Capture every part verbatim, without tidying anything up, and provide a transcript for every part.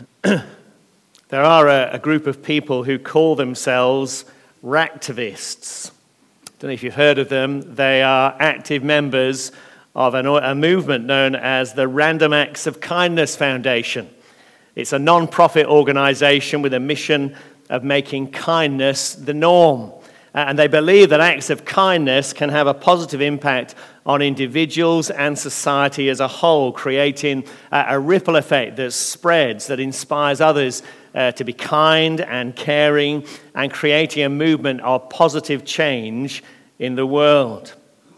There are a, a group of people who call themselves Ractivists. I don't know if you've heard of them. They are active members of an, a movement known as the Random Acts of Kindness Foundation. It's a non-profit organization with a mission of making kindness the norm. And they believe that acts of kindness can have a positive impact on individuals and society as a whole, creating a, a ripple effect that spreads, that inspires others uh, to be kind and caring, and creating a movement of positive change in the world.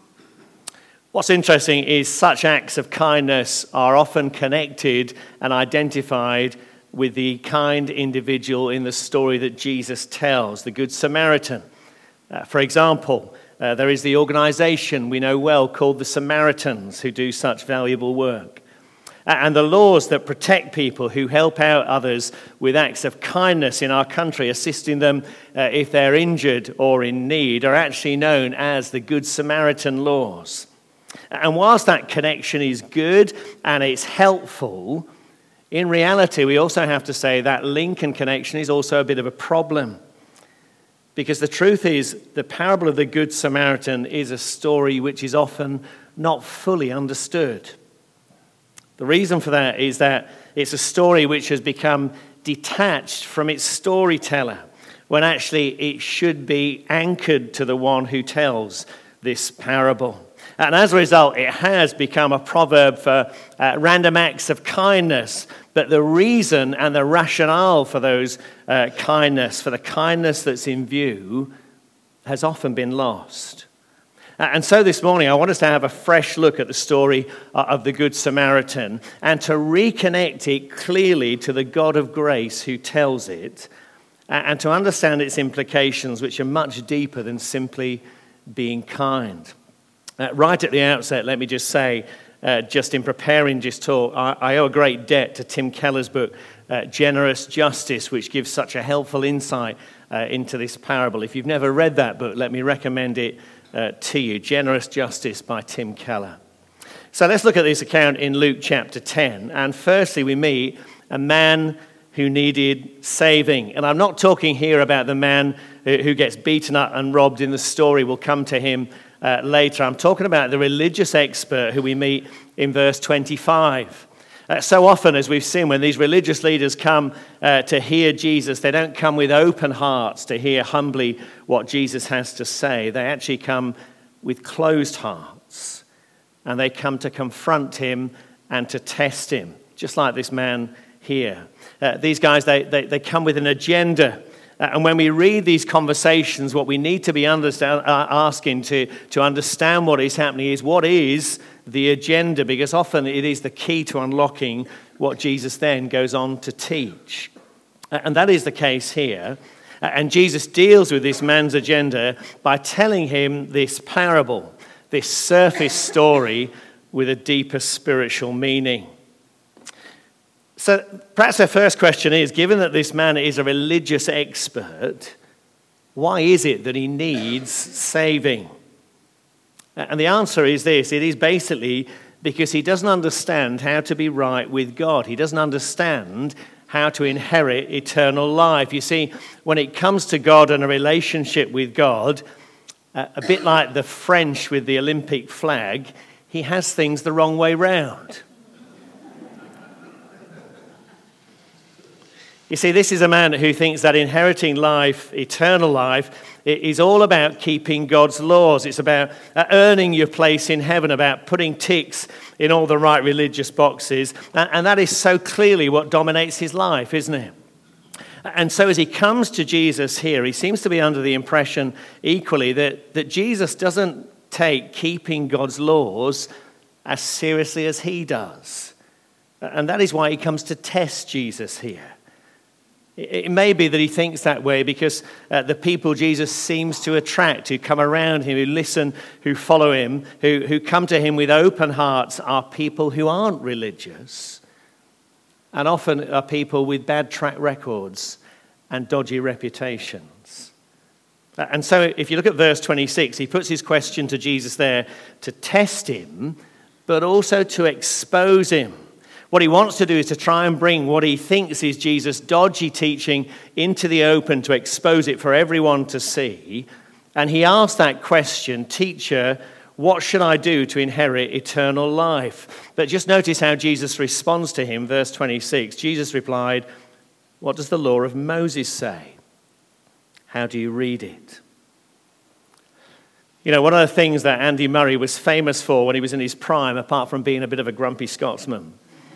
What's interesting is such acts of kindness are often connected and identified with the kind individual in the story that Jesus tells, the Good Samaritan. Uh, for example, uh, there is the organization we know well called the Samaritans who do such valuable work. Uh, and the laws that protect people who help out others with acts of kindness in our country, assisting them uh, if they're injured or in need, are actually known as the Good Samaritan laws. And whilst that connection is good and it's helpful, in reality we also have to say that link and connection is also a bit of a problem. Because the truth is, the parable of the Good Samaritan is a story which is often not fully understood. The reason for that is that it's a story which has become detached from its storyteller, when actually it should be anchored to the one who tells this parable. And as a result, it has become a proverb for uh, random acts of kindness. But the reason and the rationale for those uh, kindness, for the kindness that's in view, has often been lost. And so this morning, I want us to have a fresh look at the story of the Good Samaritan and to reconnect it clearly to the God of grace who tells it, and to understand its implications, which are much deeper than simply being kind. Uh, right at the outset, let me just say, uh, just in preparing this talk, I, I owe a great debt to Tim Keller's book, uh, Generous Justice, which gives such a helpful insight uh, into this parable. If you've never read that book, let me recommend it uh, to you, Generous Justice by Tim Keller. So let's look at this account in Luke chapter ten. And firstly, we meet a man who needed saving. And I'm not talking here about the man who gets beaten up and robbed in the story. We'll come to him Uh, later. I'm talking about the religious expert who we meet in verse twenty-five. Uh, so often, as we've seen, when these religious leaders come uh, to hear Jesus, they don't come with open hearts to hear humbly what Jesus has to say. They actually come with closed hearts, and they come to confront him and to test him, just like this man here. Uh, these guys, they, they, they come with an agenda. Uh, and when we read these conversations, what we need to be understand, uh, asking to, to understand what is happening is, what is the agenda? Because often it is the key to unlocking what Jesus then goes on to teach. Uh, and that is the case here. Uh, and Jesus deals with this man's agenda by telling him this parable, this surface story with a deeper spiritual meaning. So perhaps our first question is, given that this man is a religious expert, why is it that he needs saving? And the answer is this: it is basically because he doesn't understand how to be right with God. He doesn't understand how to inherit eternal life. You see, when it comes to God and a relationship with God, a bit like the French with the Olympic flag, he has things the wrong way round. You see, this is a man who thinks that inheriting life, eternal life, is all about keeping God's laws. It's about earning your place in heaven, about putting ticks in all the right religious boxes. And that is so clearly what dominates his life, isn't it? And so as he comes to Jesus here, he seems to be under the impression equally that, that Jesus doesn't take keeping God's laws as seriously as he does. And that is why he comes to test Jesus here. It may be that he thinks that way because uh, the people Jesus seems to attract, who come around him, who listen, who follow him, who, who come to him with open hearts, are people who aren't religious, and often are people with bad track records and dodgy reputations. And so if you look at verse twenty-six, he puts his question to Jesus there to test him, but also to expose him. What he wants to do is to try and bring what he thinks is Jesus' dodgy teaching into the open to expose it for everyone to see. And he asked that question, "Teacher, what should I do to inherit eternal life?" But just notice how Jesus responds to him. Verse twenty-six, Jesus replied, "What does the law of Moses say? How do you read it?" You know, one of the things that Andy Murray was famous for when he was in his prime, apart from being a bit of a grumpy Scotsman,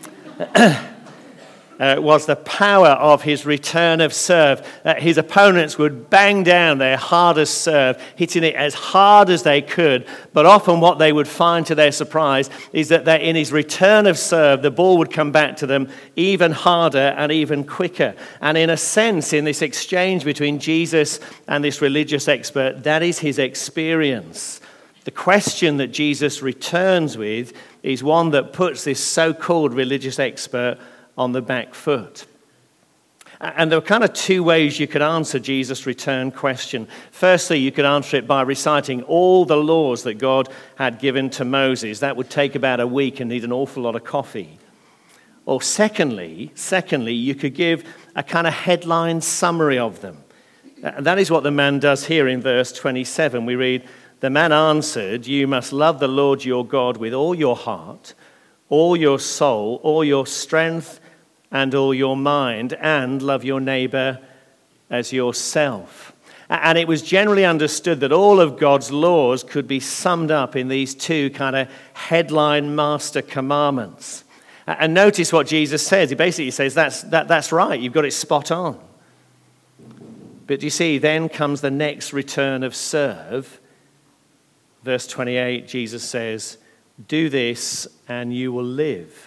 Uh, was the power of his return of serve. Uh, his opponents would bang down their hardest serve, hitting it as hard as they could, but often what they would find to their surprise is that in his return of serve, the ball would come back to them even harder and even quicker. And in a sense, in this exchange between Jesus and this religious expert, that is his experience. The question that Jesus returns with is one that puts this so-called religious expert on the back foot. And there were kind of two ways you could answer Jesus' return question. Firstly, you could answer it by reciting all the laws that God had given to Moses. That would take about a week and need an awful lot of coffee. Or secondly, secondly, you could give a kind of headline summary of them. And that is what the man does here in verse twenty-seven. We read, "The man answered, 'You must love the Lord your God with all your heart, all your soul, all your strength, and all your mind, and love your neighbor as yourself.'" And it was generally understood that all of God's laws could be summed up in these two kind of headline master commandments. And notice what Jesus says. He basically says, that's, that, that's right, you've got it spot on. But you see, then comes the next return of serve. Verse twenty-eight, Jesus says, "Do this and you will live."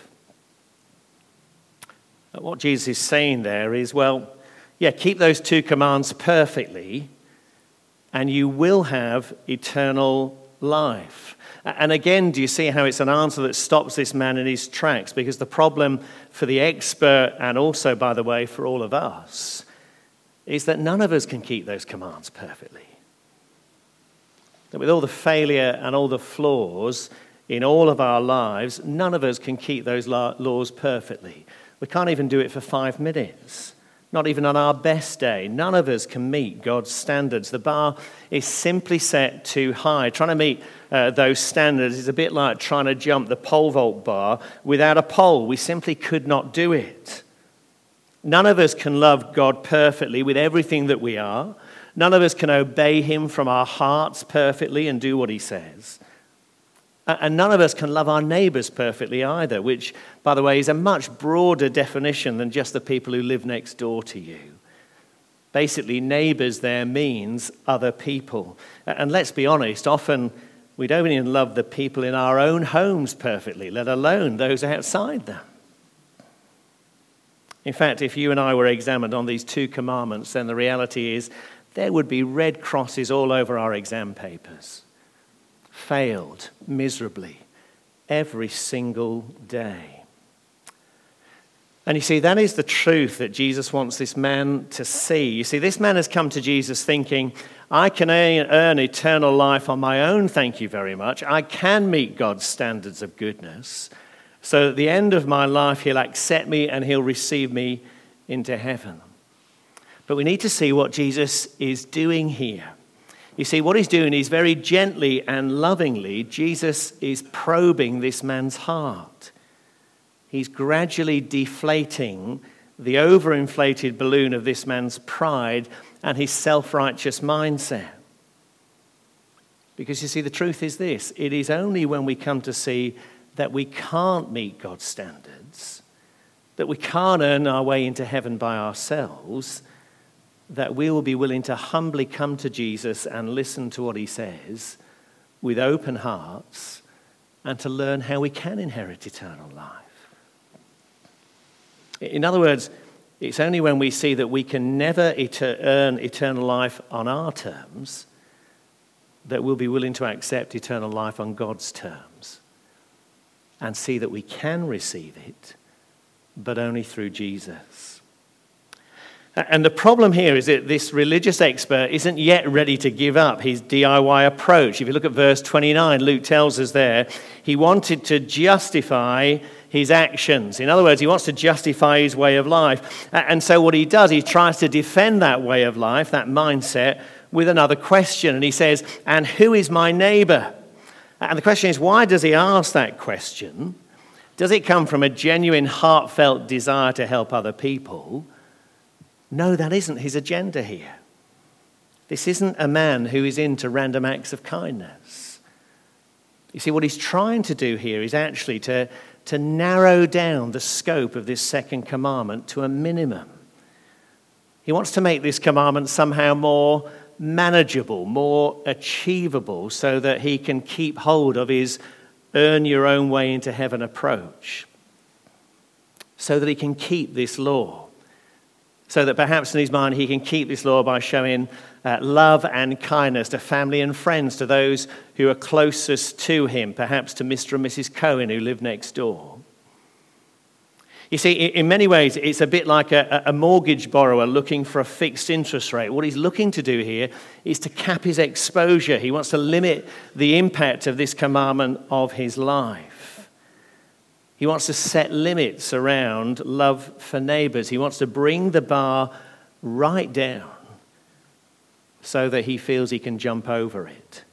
What Jesus is saying there is, well, yeah, keep those two commands perfectly and you will have eternal life. And again, do you see how it's an answer that stops this man in his tracks? Because the problem for the expert, and also, by the way, for all of us, is that none of us can keep those commands perfectly. That with all the failure and all the flaws in all of our lives, none of us can keep those laws perfectly. We can't even do it for five minutes, not even on our best day. None of us can meet God's standards. The bar is simply set too high. Trying to meet uh, those standards is a bit like trying to jump the pole vault bar without a pole. We simply could not do it. None of us can love God perfectly with everything that we are. None of us can obey him from our hearts perfectly and do what he says. And none of us can love our neighbors perfectly either, which, by the way, is a much broader definition than just the people who live next door to you. Basically, neighbors there means other people. And let's be honest, often we don't even love the people in our own homes perfectly, let alone those outside them. In fact, if you and I were examined on these two commandments, then the reality is there would be red crosses all over our exam papers. Failed miserably every single day. And you see, that is the truth that Jesus wants this man to see. You see, this man has come to Jesus thinking, I can earn eternal life on my own, thank you very much. I can meet God's standards of goodness. So at the end of my life, he'll accept me and he'll receive me into heaven. But we need to see what Jesus is doing here. You see, what he's doing is very gently and lovingly, Jesus is probing this man's heart. He's gradually deflating the overinflated balloon of this man's pride and his self-righteous mindset. Because you see, the truth is this: it is only when we come to see that we can't meet God's standards, that we can't earn our way into heaven by ourselves, that we will be willing to humbly come to Jesus and listen to what he says with open hearts and to learn how we can inherit eternal life. In other words, it's only when we see that we can never eter- earn eternal life on our terms that we'll be willing to accept eternal life on God's terms and see that we can receive it, but only through Jesus. And the problem here is that this religious expert isn't yet ready to give up his D I Y approach. If you look at verse twenty-nine, Luke tells us there, he wanted to justify his actions. In other words, he wants to justify his way of life. And so what he does, he tries to defend that way of life, that mindset, with another question. And he says, and who is my neighbor? And the question is, why does he ask that question? Does it come from a genuine, heartfelt desire to help other people? No, that isn't his agenda here. This isn't a man who is into random acts of kindness. You see, what he's trying to do here is actually to, to narrow down the scope of this second commandment to a minimum. He wants to make this commandment somehow more manageable, more achievable, so that he can keep hold of his earn your own way into heaven approach, so that he can keep this law, so that perhaps in his mind he can keep this law by showing uh, love and kindness to family and friends, to those who are closest to him, perhaps to Mister and Missus Cohen who live next door. You see, in many ways, it's a bit like a, a mortgage borrower looking for a fixed interest rate. What he's looking to do here is to cap his exposure. He wants to limit the impact of this commandment of his life. He wants to set limits around love for neighbors. He wants to bring the bar right down so that he feels he can jump over it.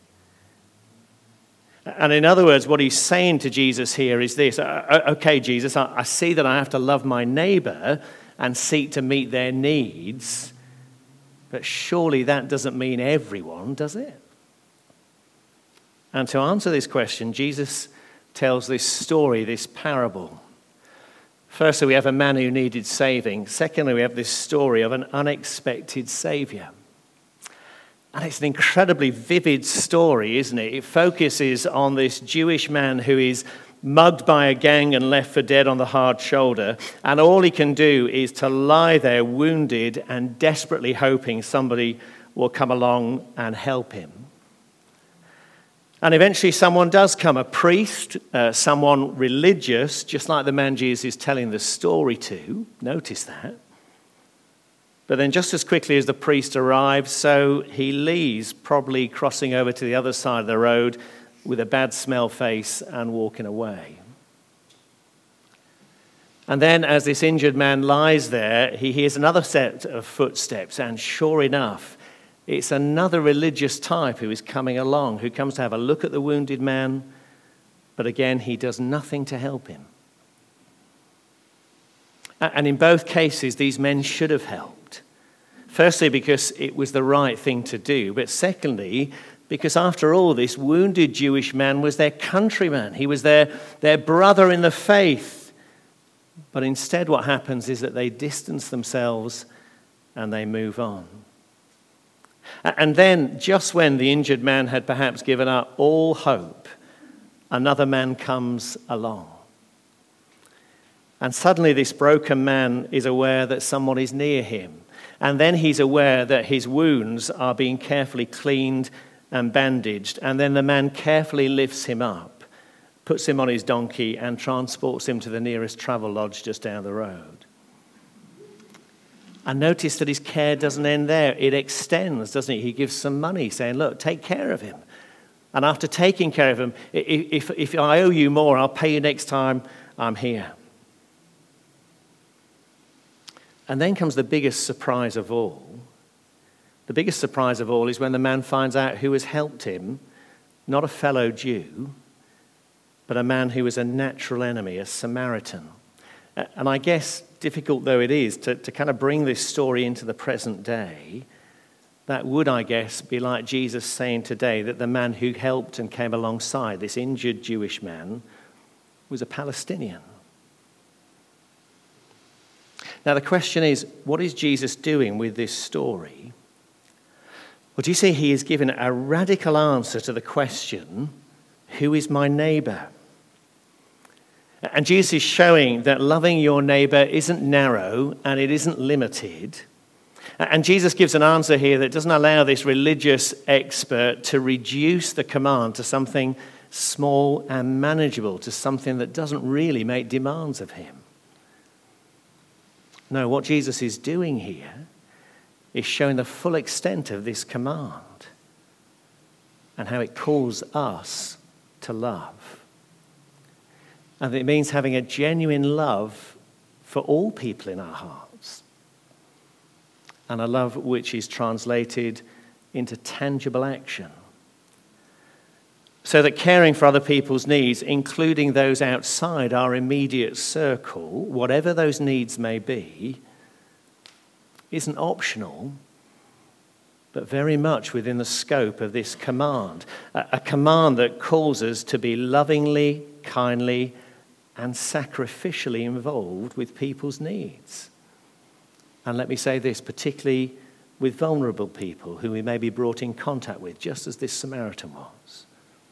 And in other words, what he's saying to Jesus here is this: okay, Jesus, I see that I have to love my neighbor and seek to meet their needs, but surely that doesn't mean everyone, does it? And to answer this question, Jesus tells this story, this parable. Firstly, we have a man who needed saving. Secondly, we have this story of an unexpected Savior. And it's an incredibly vivid story, isn't it? It focuses on this Jewish man who is mugged by a gang and left for dead on the hard shoulder. And all he can do is to lie there wounded and desperately hoping somebody will come along and help him. And eventually someone does come, a priest, uh, someone religious, just like the man Jesus is telling the story to. Notice that. But then just as quickly as the priest arrives, so he leaves, probably crossing over to the other side of the road with a bad smell face and walking away. And then as this injured man lies there, he hears another set of footsteps, and sure enough, it's another religious type who is coming along, who comes to have a look at the wounded man, but again, he does nothing to help him. And in both cases, these men should have helped. Firstly, because it was the right thing to do. But secondly, because after all, this wounded Jewish man was their countryman. He was their, their brother in the faith. But instead what happens is that they distance themselves and they move on. And then, just when the injured man had perhaps given up all hope, another man comes along. And suddenly this broken man is aware that someone is near him. And then he's aware that his wounds are being carefully cleaned and bandaged. And then the man carefully lifts him up, puts him on his donkey, and transports him to the nearest travel lodge just down the road. And notice that his care doesn't end there. It extends, doesn't it? He gives some money, saying, look, take care of him. And after taking care of him, if, if I owe you more, I'll pay you next time I'm here. And then comes the biggest surprise of all. The biggest surprise of all is when the man finds out who has helped him, not a fellow Jew, but a man who was a natural enemy, a Samaritan. And I guess, difficult though it is, to, to kind of bring this story into the present day, that would, I guess, be like Jesus saying today that the man who helped and came alongside this injured Jewish man was a Palestinian. Now, the question is, what is Jesus doing with this story? Well, do you see he is given a radical answer to the question, who is my neighbor? And Jesus is showing that loving your neighbor isn't narrow and it isn't limited. And Jesus gives an answer here that doesn't allow this religious expert to reduce the command to something small and manageable, to something that doesn't really make demands of him. No, what Jesus is doing here is showing the full extent of this command and how it calls us to love. And it means having a genuine love for all people in our hearts. And a love which is translated into tangible action. So that caring for other people's needs, including those outside our immediate circle, whatever those needs may be, isn't optional, but very much within the scope of this command. A, a command that calls us to be lovingly, kindly, and sacrificially involved with people's needs. And let me say this, particularly with vulnerable people who we may be brought in contact with, just as this Samaritan was.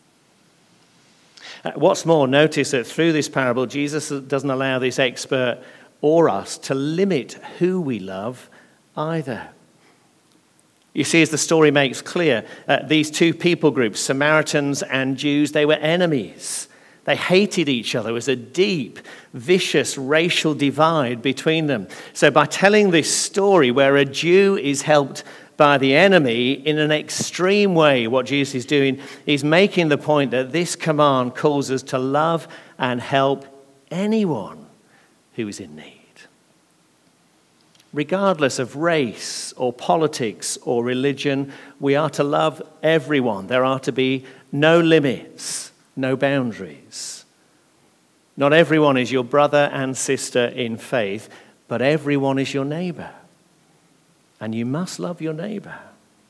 Uh, what's more, notice that through this parable, Jesus doesn't allow this expert or us to limit who we love either. You see, as the story makes clear, uh, these two people groups, Samaritans and Jews, they were enemies. They hated each other. There was a deep, vicious racial divide between them. So by telling this story where a Jew is helped by the enemy in an extreme way, what Jesus is doing is making the point that this command calls us to love and help anyone who is in need. Regardless of race or politics or religion, we are to love everyone. There are to be no limits, no boundaries. Not everyone is your brother and sister in faith, but everyone is your neighbor. And you must love your neighbor.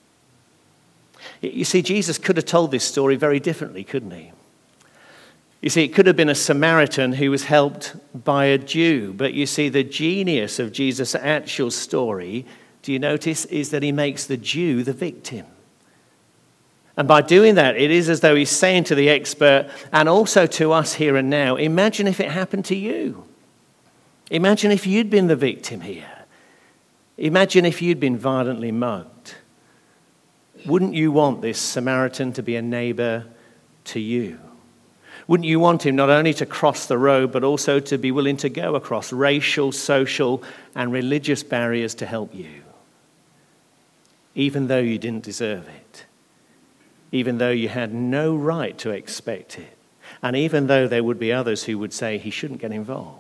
You see, Jesus could have told this story very differently, couldn't he? You see, it could have been a Samaritan who was helped by a Jew. But you see, the genius of Jesus' actual story, do you notice, is that he makes the Jew the victim. And by doing that, it is as though he's saying to the expert, and also to us here and now, imagine if it happened to you. Imagine if you'd been the victim here. Imagine if you'd been violently mugged. Wouldn't you want this Samaritan to be a neighbor to you? Wouldn't you want him not only to cross the road, but also to be willing to go across racial, social, and religious barriers to help you? Even though you didn't deserve it. Even though you had no right to expect it. And even though there would be others who would say he shouldn't get involved.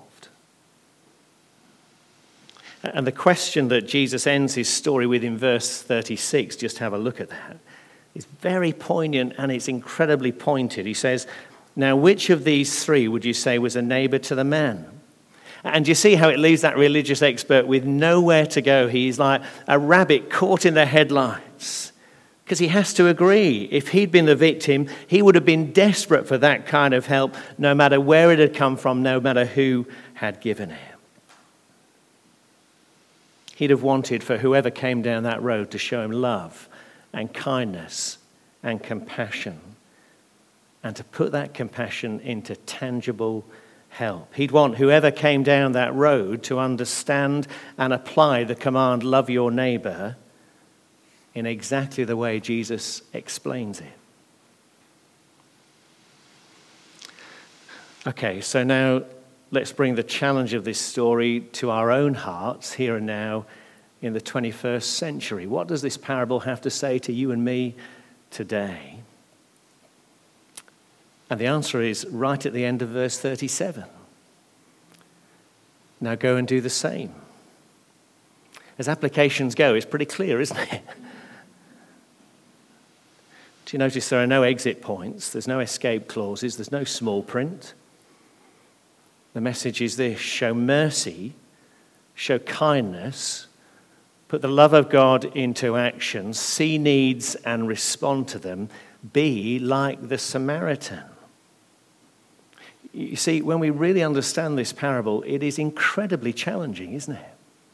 And the question that Jesus ends his story with in verse thirty-six, just have a look at that, is very poignant and it's incredibly pointed. He says, now which of these three would you say was a neighbor to the man? And you see how it leaves that religious expert with nowhere to go. He's like a rabbit caught in the headlights. Because he has to agree. If he'd been the victim, he would have been desperate for that kind of help, no matter where it had come from, no matter who had given it. He'd have wanted for whoever came down that road to show him love and kindness and compassion, and to put that compassion into tangible help. He'd want whoever came down that road to understand and apply the command, love your neighbor, in exactly the way Jesus explains it. Okay, so now let's bring the challenge of this story to our own hearts here and now in the twenty-first century. What does this parable have to say to you and me today? And the answer is right at the end of verse thirty-seven. Now go and do the same. As applications go, it's pretty clear, isn't it? Do you notice there are no exit points, there's no escape clauses, there's no small print? The message is this: show mercy, show kindness, put the love of God into action, see needs and respond to them, be like the Samaritan. You see, when we really understand this parable, it is incredibly challenging, isn't it?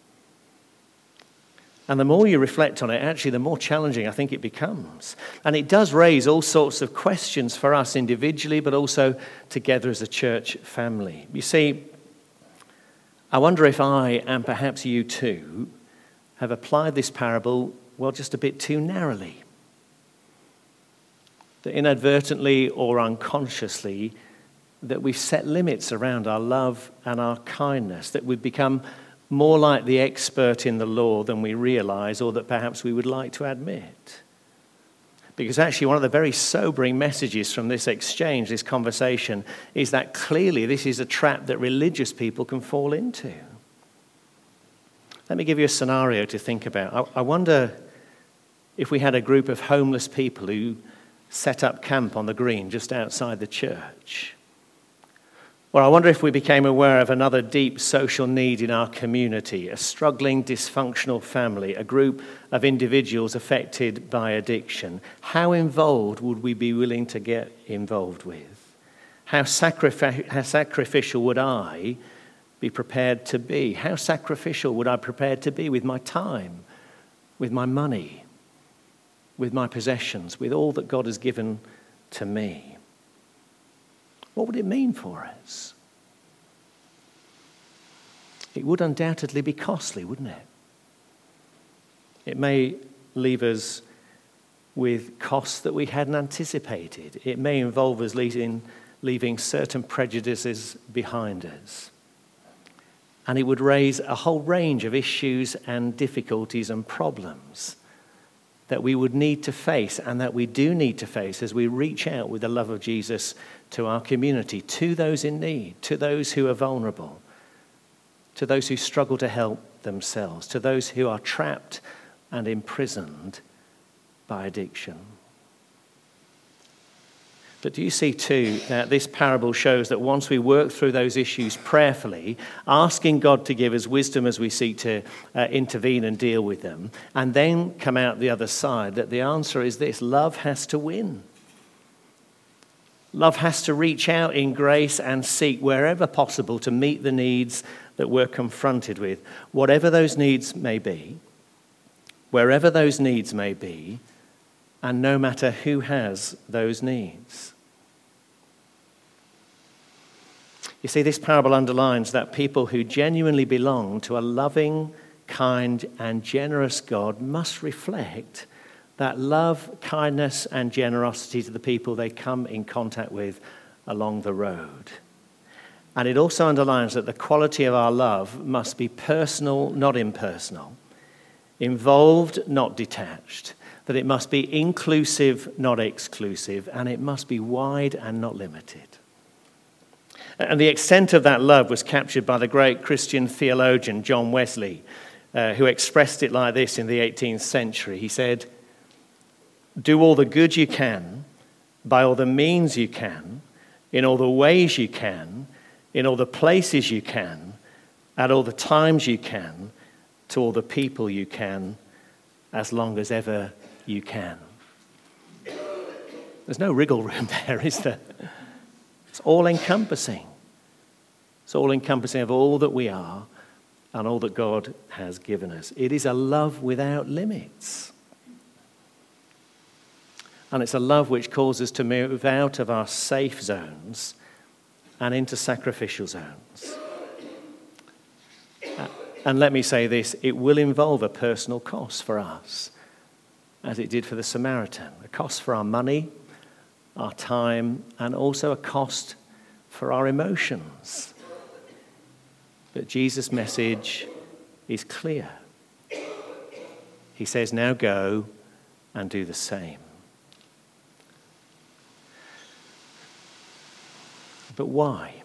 And the more you reflect on it, actually, the more challenging I think it becomes. And it does raise all sorts of questions for us individually, but also together as a church family. You see, I wonder if I, and perhaps you too, have applied this parable, well, just a bit too narrowly. That inadvertently or unconsciously, that we've set limits around our love and our kindness, that we've become more like the expert in the law than we realize, or that perhaps we would like to admit. Because actually one of the very sobering messages from this exchange, this conversation, is that clearly this is a trap that religious people can fall into. Let me give you a scenario to think about. I, I wonder if we had a group of homeless people who set up camp on the green just outside the church. Or I wonder if we became aware of another deep social need in our community, a struggling, dysfunctional family, a group of individuals affected by addiction. How involved would we be willing to get involved with? How, sacrific- how sacrificial would I be prepared to be? How sacrificial would I be prepared to be with my time, with my money, with my possessions, with all that God has given to me? What would it mean for us? It would undoubtedly be costly, wouldn't it? It may leave us with costs that we hadn't anticipated. It may involve us leaving, leaving certain prejudices behind us. And it would raise a whole range of issues and difficulties and problems that we would need to face and that we do need to face as we reach out with the love of Jesus to our community, to those in need, to those who are vulnerable, to those who struggle to help themselves, to those who are trapped and imprisoned by addiction. But do you see too that this parable shows that once we work through those issues prayerfully, asking God to give us wisdom as we seek to uh, intervene and deal with them, and then come out the other side, that the answer is this: love has to win. Love has to reach out in grace and seek wherever possible to meet the needs that we're confronted with, whatever those needs may be, wherever those needs may be, and no matter who has those needs. You see, this parable underlines that people who genuinely belong to a loving, kind, and generous God must reflect that love, kindness, and generosity to the people they come in contact with along the road. And it also underlines that the quality of our love must be personal, not impersonal, involved, not detached, that it must be inclusive, not exclusive, and it must be wide and not limited. And the extent of that love was captured by the great Christian theologian John Wesley, uh, who expressed it like this in the eighteenth century. He said, "Do all the good you can, by all the means you can, in all the ways you can, in all the places you can, at all the times you can, to all the people you can, as long as ever you can." There's no wriggle room there, is there? It's all-encompassing. It's all-encompassing of all that we are and all that God has given us. It is a love without limits. And it's a love which calls us to move out of our safe zones and into sacrificial zones. And let me say this, it will involve a personal cost for us, as it did for the Samaritan. A cost for our money, our time, and also a cost for our emotions. But Jesus' message is clear. He says, now go and do the same. But why?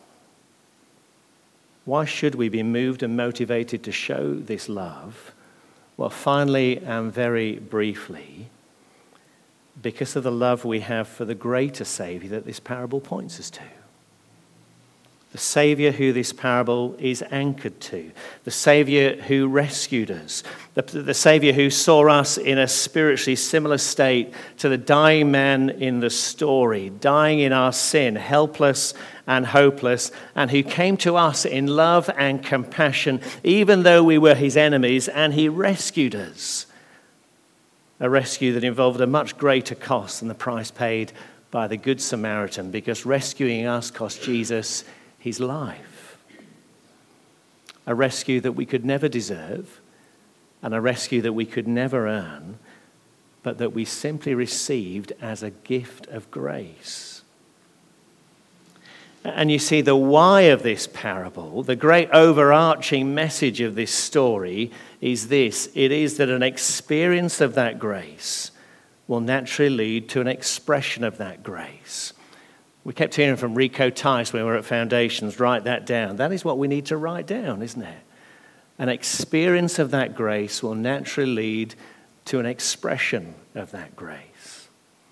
Why should we be moved and motivated to show this love? Well, finally and very briefly, because of the love we have for the greater Saviour that this parable points us to. The Saviour who this parable is anchored to. The Saviour who rescued us. The, the Saviour who saw us in a spiritually similar state to the dying man in the story, dying in our sin, helpless and hopeless, and who came to us in love and compassion, even though we were his enemies, and he rescued us. A rescue that involved a much greater cost than the price paid by the Good Samaritan, because rescuing us cost Jesus his life. A rescue that we could never deserve, and a rescue that we could never earn, but that we simply received as a gift of grace. And you see, the why of this parable, the great overarching message of this story is this. It is that an experience of that grace will naturally lead to an expression of that grace. We kept hearing from Rico Tice when we were at Foundations, write that down. That is what we need to write down, isn't it? An experience of that grace will naturally lead to an expression of that grace.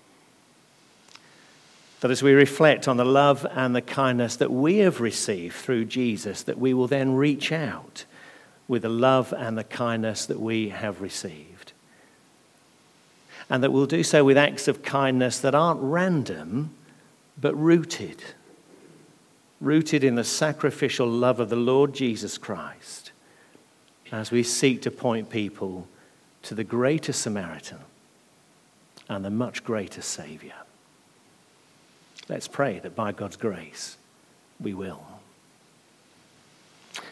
That as we reflect on the love and the kindness that we have received through Jesus, that we will then reach out with the love and the kindness that we have received. And that we'll do so with acts of kindness that aren't random, but rooted. Rooted in the sacrificial love of the Lord Jesus Christ, as we seek to point people to the greater Samaritan and the much greater Saviour. Let's pray that by God's grace we will.